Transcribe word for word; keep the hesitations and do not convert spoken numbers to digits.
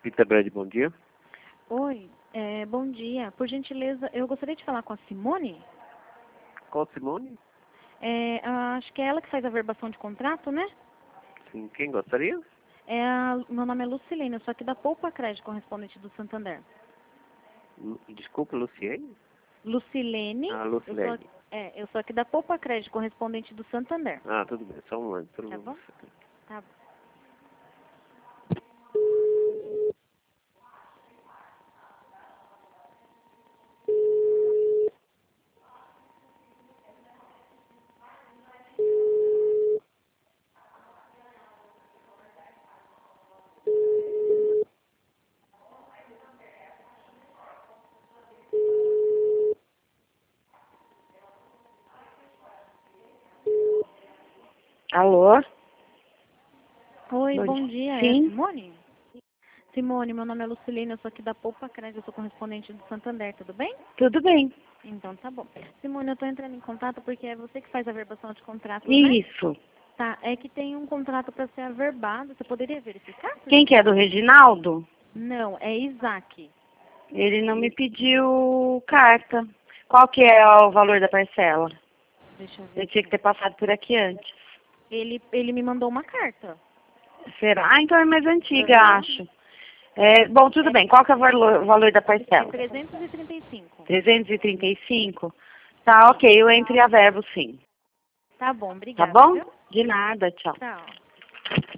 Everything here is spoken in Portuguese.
Vitabrand, bom dia. Oi, é, bom dia. Por gentileza, eu gostaria de falar com a Simone. Qual Simone? É, acho que é ela que faz a verbação de contrato, né? Sim, quem gostaria? É a, meu nome é Lucilene, eu sou aqui da Poupa Crédito, correspondente do Santander. Lu- Desculpa, Luciene? Lucilene, Ah, eu sou, Lucilene. aqui- é, eu sou aqui da Poupa Crédito, correspondente do Santander. Ah, tudo bem, só um momento. Tá Tudo... bom? Tá bom. Alô? Oi, Bom bom dia. dia. É a Sim, Simone? Simone, meu nome é Lucilene, eu sou aqui da Poupa Crédito, eu sou correspondente do Santander, tudo bem? tudo bem. Então tá bom. Simone, eu tô entrando em contato porque é você que faz a verbação de contratos, né? Isso. Tá, é que tem um contrato para ser averbado. Você poderia verificar? por Quem que é do gentileza? Reginaldo? Não, é Isaac. Ele não me pediu carta. Qual que é o valor da parcela? Deixa eu ver Eu tinha que aqui. ter passado por aqui antes. Ele, ele me mandou uma carta. Será? Ah, então é mais antiga, Aham. acho. É, bom, tudo bem. Qual que é o valor, o valor da É parcela? trezentos e trinta e cinco. trezentos e trinta e cinco? Tá, ok. Eu entro e averbo sim. Tá bom, Tá obrigada, bom? viu? De nada, tchau. Tchau.